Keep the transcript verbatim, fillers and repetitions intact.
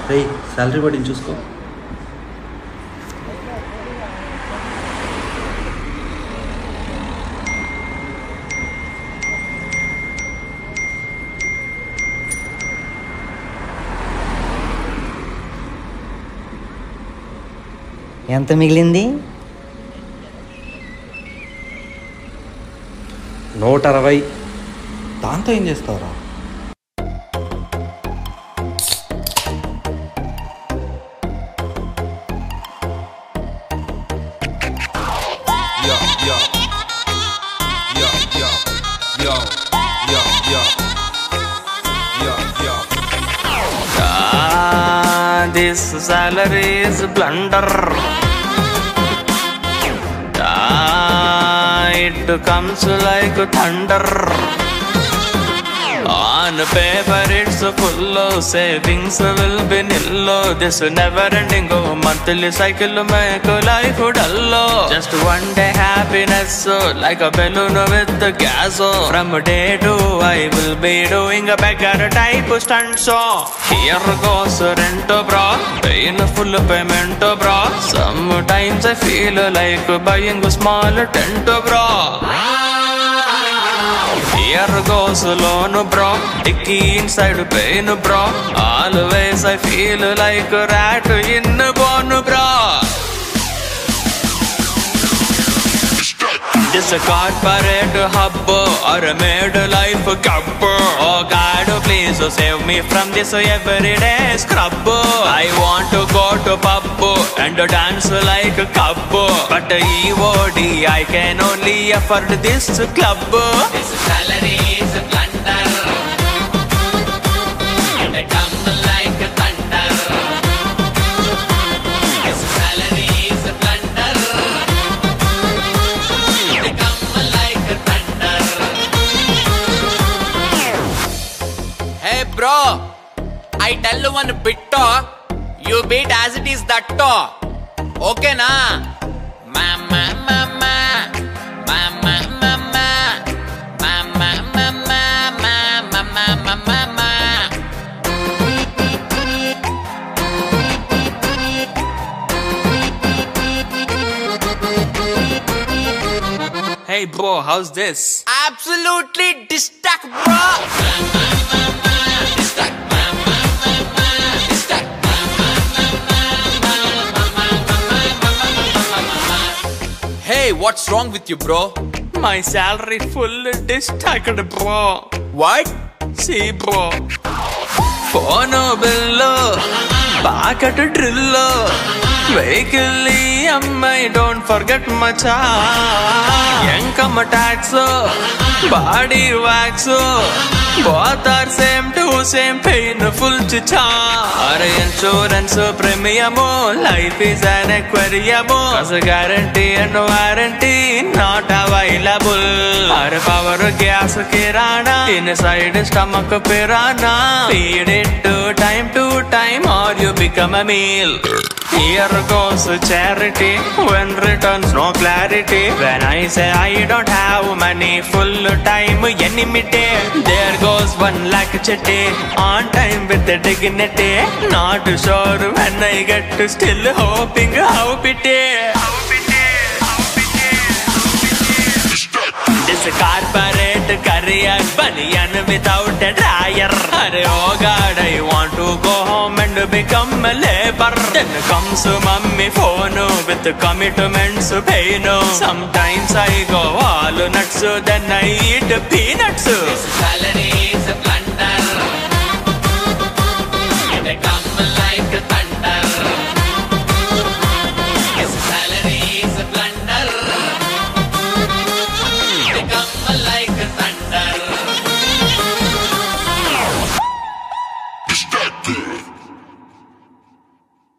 రే salary పడింది చూసుకో. ఎంత మిగిలింది? నూట అరవై. దాంతో ఏం చేస్తావురా? This salary is a blunder. Ah, it comes like thunder. On paper it's full of savings will be nil. This never ending go monthly cycle make life dull. Just one day happiness like a balloon with the gas. From day to I will be doing a beggar type stunt. So here goes rent bro, painful payment bro. Sometimes I feel like buying a small tent bro. Here goes loan bro, dicky inside pain bro. Always I feel like a rat in a bone bro. This a corporate hub or a made life cup. Oh God, please save me from this everyday scrub. I want to go to pub and dance like a cub, but E O D I can only afford this club. This salary is a blunder. They come like a thunder. This salary is a blunder. They come like a thunder. Hey bro, I tell you one bit, you beat as it is that. Okay na? Mama, mama, mama, mama, mama, mama, mama, mama, mama. Hey bro, how's this? Absolutely distract bro. Hey, what's wrong with you, bro? My salary full distracted, bro. What? See, bro. Phone bill, pocket drill, vehicle E M I, don't forget macha. Income tax, body wax, both are same to same painful chicha. Our insurance premium, life is an aquarium. Cause guarantee and warranty not available. Our power gas kirana, inside stomach piranha. Feed it to time to time or you become a meal. Here goes charity, when returns no clarity. When I say I don't have money, full time enmity. There goes one lakh chitty, on time with the dignity. Not sure when I get to, still hoping how pity. This corporate career, banyan without a dryer. Arey oh God, I want to go home and become a labor. Then comes mummy phone with commitments pain. Sometimes I go all nuts, then I eat peanuts.